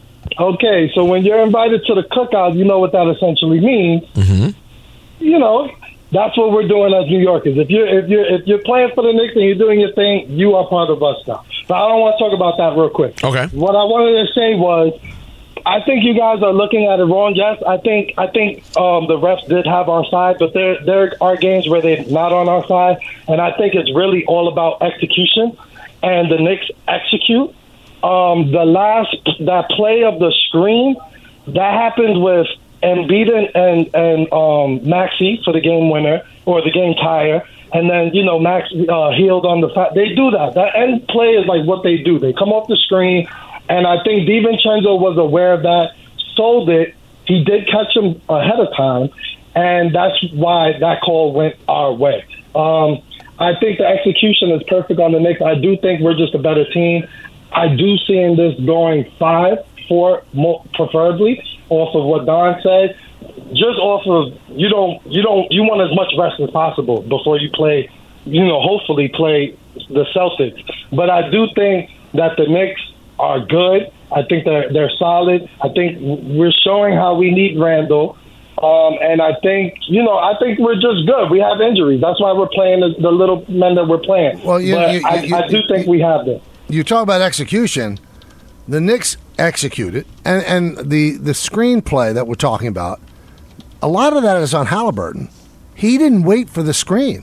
Okay, so when you're invited to the cookout, you know what that essentially means. Mm-hmm. You know, that's what we're doing as New Yorkers. If you're if you're if you're playing for the Knicks and you're doing your thing, you are part of us now. But I don't want to talk about that real quick. Okay. What I wanted to say was, I think you guys are looking at it wrong. Yes, I think I think um, the refs did have our side, but there there are games where they're not on our side, and I think it's really all about execution, and the Knicks execute. Um, the last that play of the screen that happened with Embiid and and, and um, Maxey for the game winner or the game tire, and then you know Max uh, healed on the fa- they do that. That end play is like what they do. They come off the screen, and I think DiVincenzo was aware of that, sold it. He did catch him ahead of time, and that's why that call went our way. Um, I think the execution is perfect on the Knicks. I do think we're just a better team. I do see in this going five, four, more preferably, off of what Don said. Just off of you don't you don't you want as much rest as possible before you play, you know, hopefully play the Celtics. But I do think that the Knicks are good. I think they're they're solid. I think we're showing how we need Randall. Um, and I think, you know, I think we're just good. We have injuries. That's why we're playing the, the little men that we're playing. Well, you, but you, I, you, I do you, think we have them. You talk about execution. The Knicks executed, and, and the, the screenplay that we're talking about, a lot of that is on Halliburton. He didn't wait for the screen.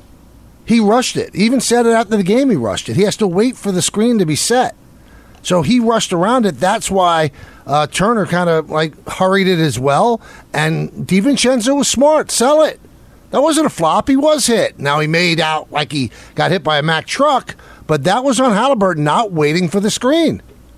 He rushed it. He even said it after the game he rushed it. He has to wait for the screen to be set. So he rushed around it. That's why uh, Turner kind of like hurried it as well. And DiVincenzo was smart. Sell it. That wasn't a flop. He was hit. Now he made out like he got hit by a Mack truck, but that was on Halliburton not waiting for the screen.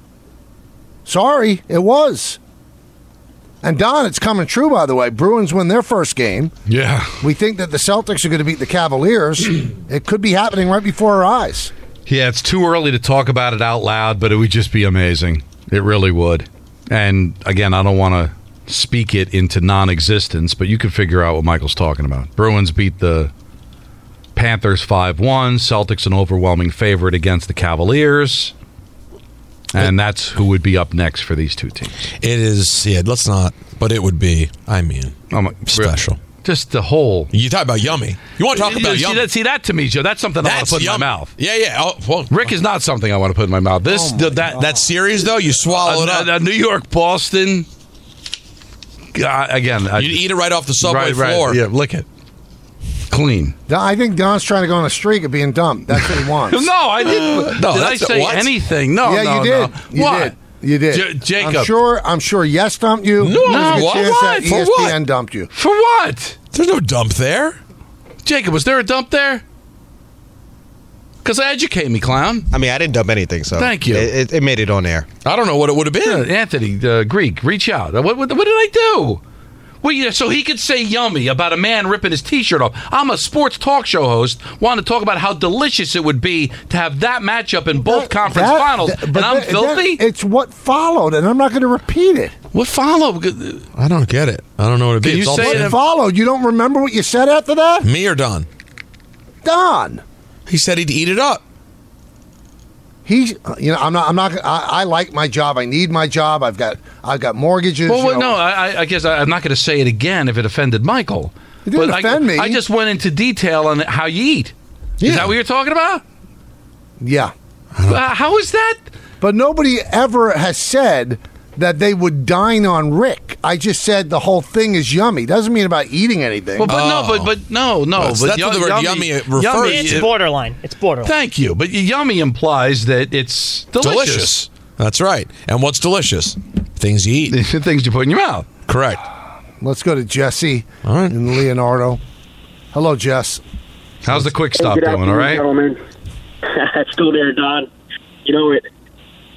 Sorry, it was. And Don, it's coming true, by the way. Bruins win their first game. Yeah. We think that the Celtics are going to beat the Cavaliers. It could be happening right before our eyes. Yeah, it's too early to talk about it out loud, but it would just be amazing. It really would. And again, I don't want to speak it into non-existence, but you can figure out what Michael's talking about. Bruins beat the Panthers five one. Celtics an overwhelming favorite against the Cavaliers. And that's who would be up next for these two teams. It is, yeah, let's not, but it would be, I mean, oh my, special. Just the whole... You talk about yummy. You want to talk about see, yummy. That, see, that to me, Joe, that's something that's I want to put yummy. in my mouth. Yeah, yeah. Oh, well, Rick is not something I want to put in my mouth. This oh the, that that series, though, you swallow uh, it up. Uh, New York, Boston... Uh, again... You eat it right off the subway right, floor. Right, yeah, lick it. Clean. I think Don's trying to go on a streak of being dumb. That's what he wants. no, I didn't. No, did I say what? anything? No, yeah, no, you did. No. You what? did. You did. J- Jacob. I'm sure, I'm sure Yes dumped you. No, There's a good what? chance what? that E For S P N what? dumped you. For what? There's no dump there. Jacob, was there a dump there? Because educate me, clown. I mean, I didn't dump anything, so thank you. It, it, it made it on air. I don't know what it would have been. Yeah, Anthony, uh, Greek, reach out. What, what, what did I do? Well, yeah, so he could say yummy about a man ripping his T-shirt off. I'm a sports talk show host, wanting to talk about how delicious it would be to have that matchup in both That- conference that- finals, that- and but I'm that- filthy? that- it's what followed, and I'm not going to repeat it. What followed? I don't get it. I don't know what it Can is. you It's all say the What same. followed? You don't remember what you said after that? Me or Don? Don. He said he'd eat it up. He's, you know, I'm not, I'm not, I, I like my job. I need my job. I've got, I've got mortgages. Well, you well know. no, I, I guess I, I'm not going to say it again if it offended Michael. It didn't But offend I, me. I just went into detail on how you eat. Yeah. Is that what you're talking about? Yeah. Uh, how is that? But nobody ever has said that they would dine on Rick. I just said the whole thing is yummy. Doesn't mean about eating anything. Well, but no, but but no, no. Well, but that's what the word yummy refers yummy, to. It's borderline. It's borderline. Thank you, but yummy implies that it's delicious. Delicious. That's right. And what's delicious? Things you eat. The things you put in your mouth. Correct. Let's go to Jesse All right. and Leonardo. Hello, Jess. How's the quick Hey, stop good doing? All afternoon, right. gentlemen. Still there, Don. You know it.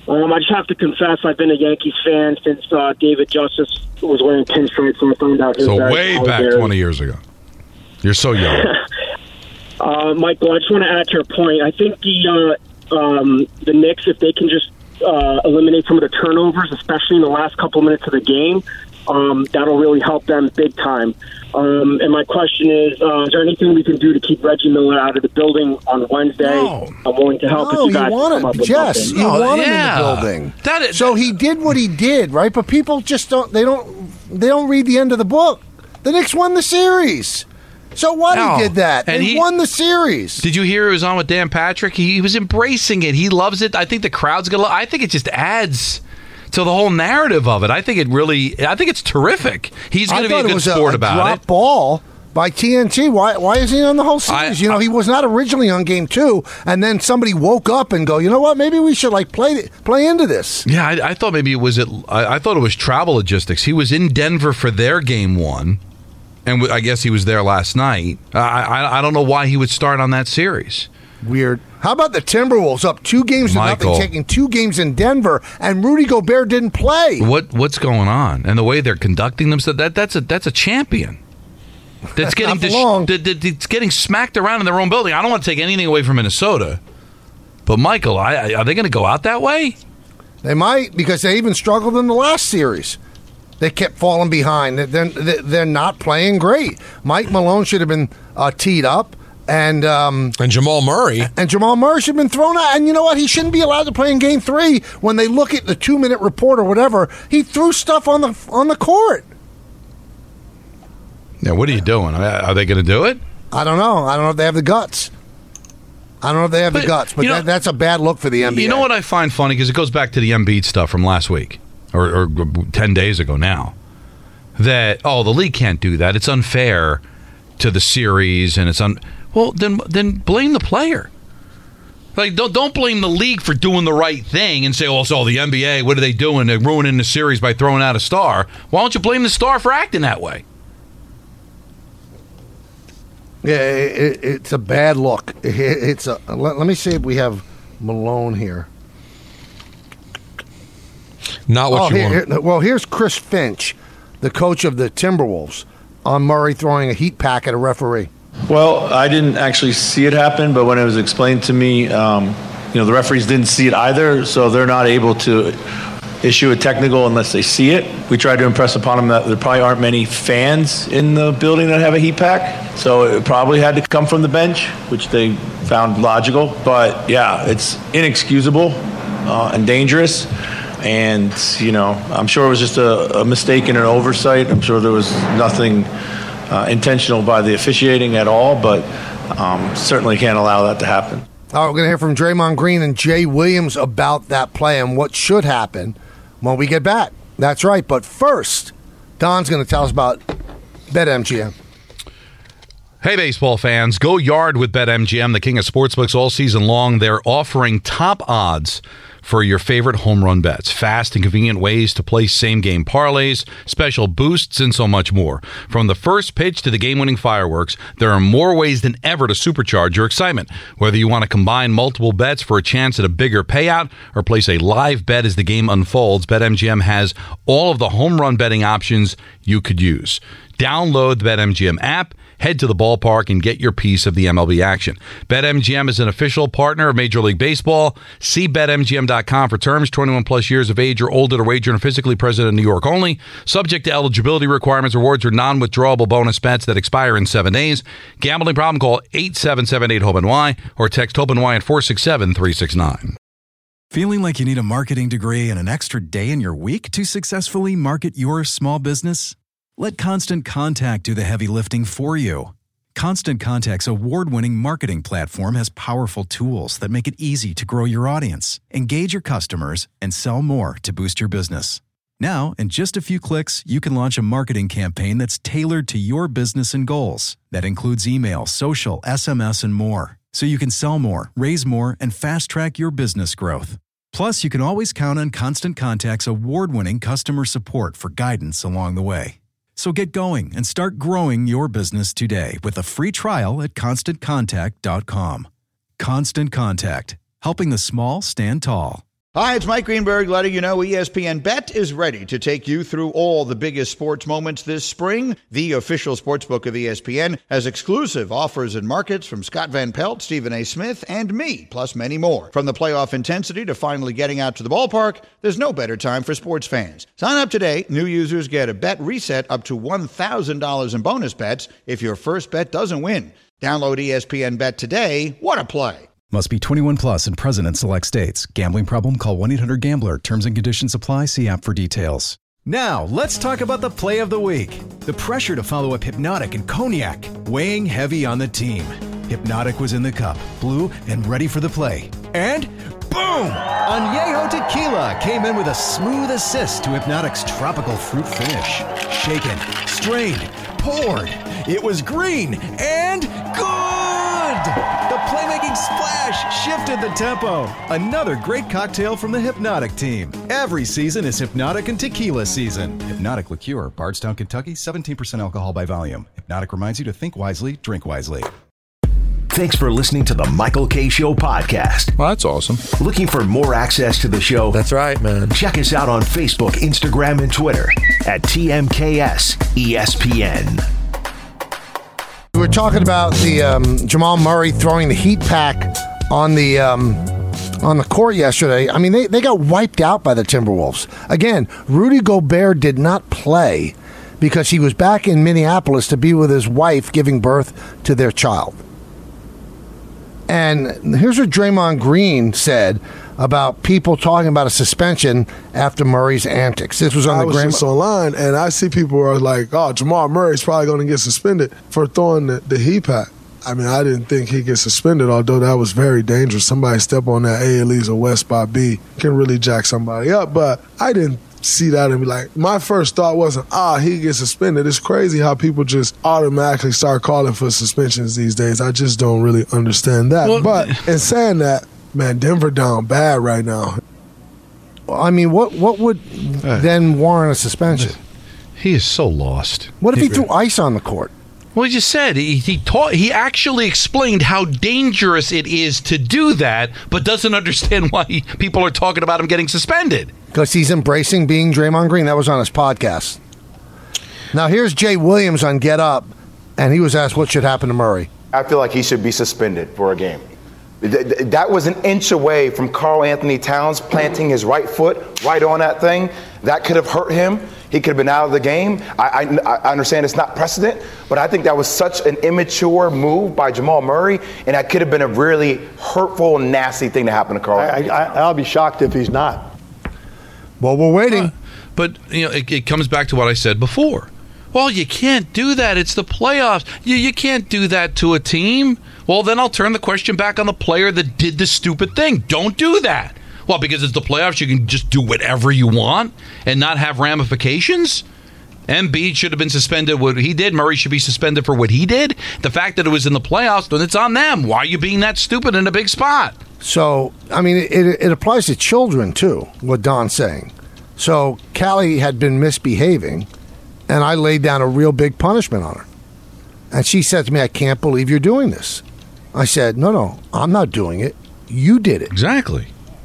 Um, I just have to confess, I've been a Yankees fan since uh, David Justice was wearing pinstripes, so I found out his So dad way was back there. twenty years ago. You're so young. uh, Michael, I just want to add to your point. I think the uh, um, the Knicks, if they can just uh, eliminate some of the turnovers, especially in the last couple minutes of the game, um, that'll really help them big time. Um, and my question is, uh, is there anything we can do to keep Reggie Miller out of the building on Wednesday? No. I'm willing to help No, if you guys you can come want up him. with Yes, something. you Oh, want him yeah. in the building. That is, so he did what he did, right? But people just don't. They don't. They don't read the end of the book. The Knicks won the series. So what? No. He did that. And They he- won the series. Did you hear he was on with Dan Patrick? He, he was embracing it. He loves it. I think the crowd's gonna. Lo- I think it just adds to the whole narrative of it. I think it really. I think it's terrific. He's going I to be a thought it good was sport a, a about drop it. ball by T N T. Why? Why is he on the whole series? I- you know, I- he was not originally on game two, and then somebody woke up and go, you know what? Maybe we should like play play into this. Yeah, I, I thought maybe it was it. I, I thought it was travel logistics. He was in Denver for their game one, and w- I guess he was there last night. I, I I don't know why he would start on that series. Weird. How about the Timberwolves up two games to Michael. nothing, taking two games in Denver, and Rudy Gobert didn't play? What what's going on? And the way they're conducting themselves, that that's a that's a champion. That's getting Not dis- for long. that- that- it's getting smacked around in their own building. I don't want to take anything away from Minnesota, but Michael, I, I, are they going to go out that way? They might, because they even struggled in the last series. They kept falling behind. They're, they're, they're not playing great. Mike Malone should have been uh, teed up. And um, and Jamal Murray. And Jamal Murray should have been thrown out. And you know what? He shouldn't be allowed to play in game three. When they look at the two-minute report or whatever, he threw stuff on the on the court. Yeah, what are you doing? Are are they going to do it? I don't know. I don't know if they have the guts. I don't know if they have But, the guts, but you know- that, that's a bad look for the N B A. You know what I find funny? Because it goes back to the Embiid stuff from last week, or, or ten days ago now, that, oh, the league can't do that. It's unfair to the series, and it's un... Well, then then blame the player. Like, don't don't blame the league for doing the right thing and say, oh, so the N B A, what are they doing? They're ruining the series by throwing out a star. Why don't you blame the star for acting that way? Yeah, it, it's a bad look. It, it's a. Let, let me see if we have Malone here. Not what oh, you here, want. here- well, here's Chris Finch, the coach of the Timberwolves, on Murray throwing a heat pack at a referee. Well, I didn't actually see it happen, but when it was explained to me, um, you know, the referees didn't see it either, so they're not able to issue a technical unless they see it. We tried to impress upon them that there probably aren't many fans in the building that have a heat pack, so it probably had to come from the bench, which they found logical. But yeah, it's inexcusable uh, and dangerous. And, you know, I'm sure it was just a, a mistake and an oversight. I'm sure there was nothing uh, intentional by the officiating at all, but um, certainly can't allow that to happen. All right, we're going to hear from Draymond Green and Jay Williams about that play and what should happen when we get back. That's right. But first, Don's going to tell us about BetMGM. Hey, baseball fans, go yard with BetMGM, the king of sportsbooks all season long. They're offering top odds for your favorite home run bets. Fast and convenient ways to play same-game parlays, special boosts, and so much more. From the first pitch to the game-winning fireworks, there are more ways than ever to supercharge your excitement. Whether you want to combine multiple bets for a chance at a bigger payout or place a live bet as the game unfolds, BetMGM has all of the home run betting options you could use. Download the BetMGM app, head to the ballpark, and get your piece of the M L B action. BetMGM is an official partner of Major League Baseball. See Bet M G M dot com for terms. twenty-one plus years of age or older to wager and physically present in New York only. Subject to eligibility requirements. Rewards are non-withdrawable bonus bets that expire in seven days. Gambling problem? Call eight seven seven eight HOPE-N Y or text HOPE-N-Y at four six seven three six nine. Feeling like you need a marketing degree and an extra day in your week to successfully market your small business? Let Constant Contact do the heavy lifting for you. Constant Contact's award-winning marketing platform has powerful tools that make it easy to grow your audience, engage your customers, and sell more to boost your business. Now, in just a few clicks, you can launch a marketing campaign that's tailored to your business and goals. That includes email, social, S M S, and more. So you can sell more, raise more, and fast-track your business growth. Plus, you can always count on Constant Contact's award-winning customer support for guidance along the way. So get going and start growing your business today with a free trial at constant contact dot com. Constant Contact, helping the small stand tall. Hi, it's Mike Greenberg letting you know E S P N Bet is ready to take you through all the biggest sports moments this spring. The official sportsbook of E S P N has exclusive offers and markets from Scott Van Pelt, Stephen A. Smith, and me, plus many more. From the playoff intensity to finally getting out to the ballpark, there's no better time for sports fans. Sign up today. New users get a bet reset up to one thousand dollars in bonus bets if your first bet doesn't win. Download E S P N Bet today. What a play. Must be twenty-one plus and present in select states. Gambling problem? Call one eight hundred gambler. Terms and conditions apply. See app for details. Now, let's talk about the play of the week. The pressure to follow up Hypnotic and Cognac, weighing heavy on the team. Hypnotic was in the cup, blue, and ready for the play. And boom! Añejo Tequila came in with a smooth assist to Hypnotic's tropical fruit finish. Shaken, strained, poured. It was green and good! The playmaking splash shifted the tempo. Another great cocktail from the Hypnotic team. Every season is Hypnotic and Tequila season. Hypnotic Liqueur, Bardstown, Kentucky, seventeen percent alcohol by volume. Hypnotic reminds you to think wisely, drink wisely. Thanks for listening to the Michael K. Show podcast. Well, that's awesome. Looking for more access to the show? That's right, man. Check us out on Facebook, Instagram, and Twitter at T M K S E S P N. We were talking about the um, Jamal Murray throwing the heat pack on the um, on the court yesterday. I mean, they, they got wiped out by the Timberwolves. Again, Rudy Gobert did not play because he was back in Minneapolis to be with his wife giving birth to their child. And here's what Draymond Green said about people talking about a suspension after Murray's antics. This was on I the was Graham. just online, and I see people are like, oh, Jamal Murray's probably going to get suspended for throwing the, the heat pack. I mean, I didn't think he'd get suspended, although that was very dangerous. Somebody step on that A, Elise, or West by B can really jack somebody up. But I didn't see that and be like, my first thought wasn't, ah, he gets suspended. It's crazy how people just automatically start calling for suspensions these days. I just don't really understand that. Well, but in saying that, man, Denver down bad right now. I mean, what what would uh, then warrant a suspension? He is so lost. What if he, he threw ice on the court? Well, he just said he he taught he actually explained how dangerous it is to do that, but doesn't understand why he, people are talking about him getting suspended. Because he's embracing being Draymond Green. That was on his podcast. Now here's Jay Williams on Get Up, and he was asked what should happen to Murray. I feel like he should be suspended for a game. That was an inch away from Karl Anthony Towns planting his right foot right on that thing. That could have hurt him. He could have been out of the game. I, I, I understand it's not precedent, but I think that was such an immature move by Jamal Murray, and that could have been a really hurtful, nasty thing to happen to Karl. I, I, I'll be shocked if he's not. Well, we're waiting. Uh, but you know, it, it comes back to what I said before. Well, you can't do that. It's the playoffs. You, you can't do that to a team. Well, then I'll turn the question back on the player that did the stupid thing. Don't do that. Well, because it's the playoffs, you can just do whatever you want and not have ramifications? Embiid should have been suspended what he did. Murray should be suspended for what he did. The fact that it was in the playoffs, then it's on them. Why are you being that stupid in a big spot? So, I mean, it, it applies to children, too, what Don's saying. So, Callie had been misbehaving, and I laid down a real big punishment on her. And she said to me, I can't believe you're doing this. I said, no, no, I'm not doing it. You did it. Exactly.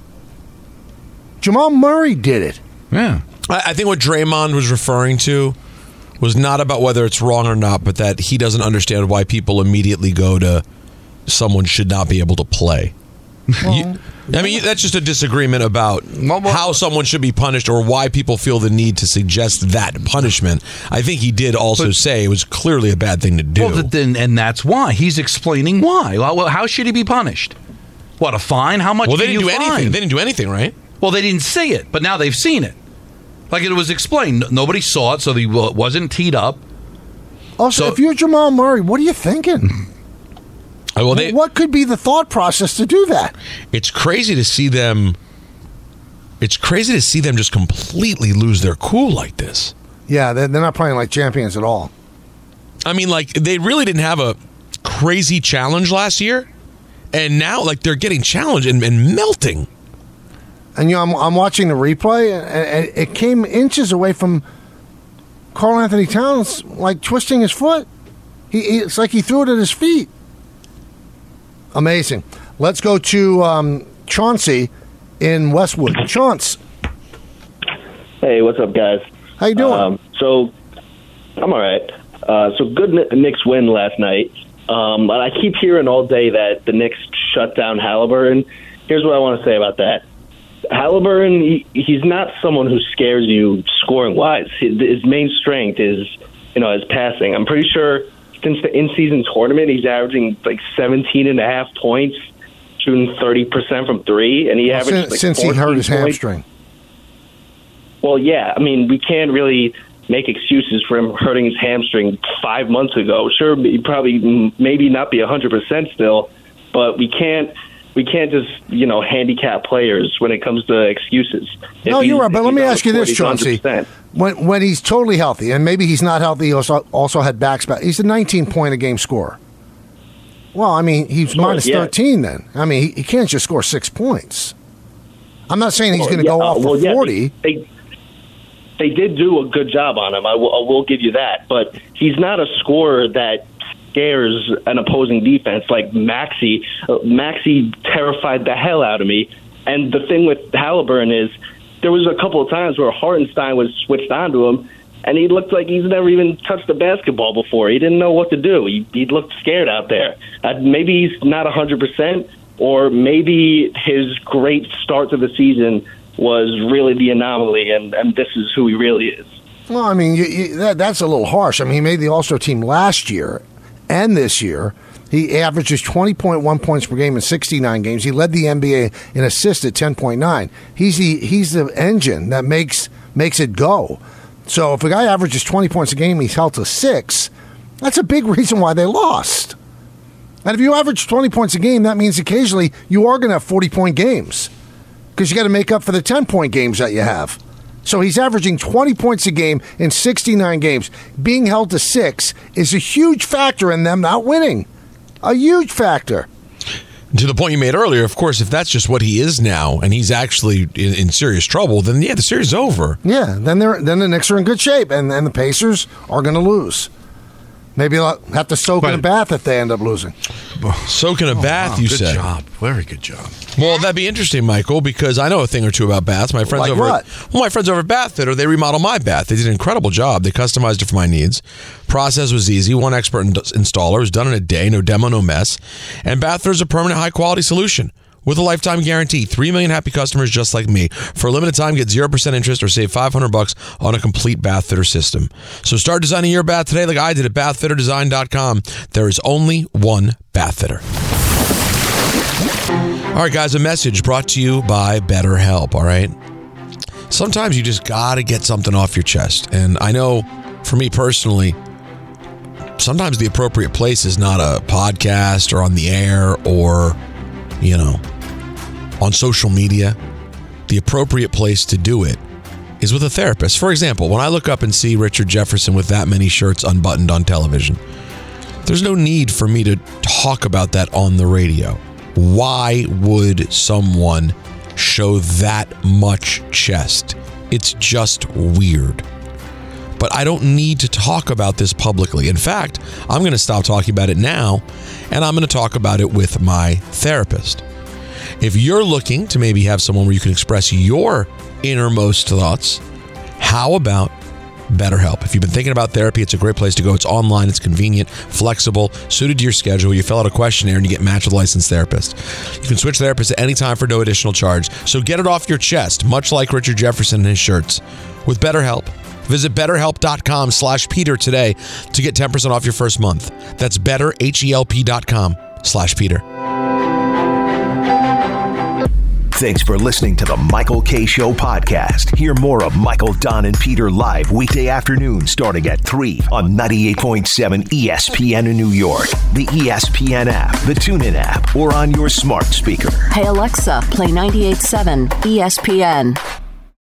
Jamal Murray did it. Yeah. I think what Draymond was referring to was not about whether it's wrong or not, but that he doesn't understand why people immediately go to someone should not be able to play. Well, you, I mean, that's just a disagreement about how someone should be punished or why people feel the need to suggest that punishment. I think he did also but, say it was clearly a bad thing to do. Well, then, and that's why. He's explaining why. Well, how should he be punished? What, a fine? How much well, they can didn't you do fine? anything. They didn't do anything, right? Well, they didn't see it, but now they've seen it. Like it was explained. Nobody saw it, so he wasn't teed up. Also, so, if you're Jamal Murray, what are you thinking? Well, they, what could be the thought process to do that? It's crazy to see them. It's crazy to see them just completely lose their cool like this. Yeah, they're, they're not playing like champions at all. I mean, like they really didn't have a crazy challenge last year, and now like they're getting challenged and, and melting. And you know, I'm, I'm watching the replay, and it came inches away from Karl Anthony Towns, like twisting his foot. He, he it's like he threw it at his feet. Amazing. Let's go to um, Chauncey in Westwood. Chance. Hey, what's up, guys? How you doing? Um, so, I'm all right. Uh, so, good Knicks win last night. Um, but I keep hearing all day that the Knicks shut down Halliburton. Here's what I want to say about that. Halliburton, he, he's not someone who scares you scoring-wise. His, his main strength is, you know, his passing. I'm pretty sure since the in-season tournament, he's averaging like seventeen and a half points, shooting thirty percent from three, and he well, averaged since, like since he hurt his points. hamstring. Well, yeah. I mean, we can't really make excuses for him hurting his hamstring five months ago. Sure, he probably maybe not be one hundred percent still, but we can't we can't just, you know, handicap players when it comes to excuses. No, If you're he's- right, but if let he's me on ask you the this, court, he's Chauncey. one hundred percent. When when he's totally healthy, and maybe he's not healthy, he also, also had back spasms. He's a nineteen-point-a-game scorer. Well, I mean, he's Sure, minus yeah. thirteen then. I mean, he, he can't just score six points. I'm not saying he's Well, going to yeah, go uh, off for well, yeah, forty. They, they they did do a good job on him. I will, I will give you that. But he's not a scorer that scares an opposing defense like Maxey. Uh, Maxey terrified the hell out of me. And the thing with Halliburton is there was a couple of times where Hartenstein was switched onto him, and he looked like he's never even touched a basketball before. He didn't know what to do. He, he looked scared out there. Uh, maybe he's not one hundred percent, or maybe his great start to the season was really the anomaly, and, and this is who he really is. Well, I mean, you, you, that, that's a little harsh. I mean, he made the All-Star team last year and this year. He averages twenty point one points per game in sixty-nine games. He led the N B A in assists at ten point nine. He's the he's the engine that makes makes it go. So if a guy averages twenty points a game, he's held to six. That's a big reason why they lost. And if you average twenty points a game, that means occasionally you are going to have forty-point games because you got to make up for the ten-point games that you have. So he's averaging twenty points a game in sixty-nine games. Being held to six is a huge factor in them not winning. A huge factor. To the point you made earlier, of course, if that's just what he is now, and he's actually in, in serious trouble, then yeah, the series is over. Yeah, then they're then the Knicks are in good shape, and and the Pacers are going to lose. Maybe they'll have to soak in a bath if they end up losing. Soak in a bath, wow, you good said. job. Very good job. Well, that'd be interesting, Michael, because I know a thing or two about baths. My friends Like over what? At, well, my friends over at Bath Fitter, they remodeled my bath. They did an incredible job. They customized it for my needs. Process was easy. One expert in- installer. It was done in a day. No demo, no mess. And Bath Fitter is a permanent, high-quality solution with a lifetime guarantee. Three million happy customers just like me. For a limited time, get zero percent interest or save five hundred bucks on a complete bath fitter system. So start designing your bath today like I did at bath fitter design dot com. There is only one bath fitter. All right, guys, a message brought to you by BetterHelp, all right? Sometimes you just got to get something off your chest. And I know for me personally, sometimes the appropriate place is not a podcast or on the air or, you know, on social media. The appropriate place to do it is with a therapist. For example, when I look up and see Richard Jefferson with that many shirts unbuttoned on television, there's no need for me to talk about that on the radio. Why would someone show that much chest? It's just weird. But I don't need to talk about this publicly. In fact, I'm going to stop talking about it now, and I'm going to talk about it with my therapist. If you're looking to maybe have someone where you can express your innermost thoughts, how about BetterHelp? If you've been thinking about therapy, it's a great place to go. It's online, it's convenient, flexible, suited to your schedule. You fill out a questionnaire and you get matched with a licensed therapist. You can switch therapists at any time for no additional charge. So get it off your chest, much like Richard Jefferson and his shirts, with BetterHelp. Visit betterhelp.com slash Peter today to get ten percent off your first month. That's betterhelp.com slash Peter. Thanks for listening to the Michael K. Show podcast. Hear more of Michael, Don, and Peter live weekday afternoon starting at three on ninety-eight point seven E S P N in New York, the E S P N app, the TuneIn app, or on your smart speaker. Hey Alexa, play ninety-eight point seven E S P N.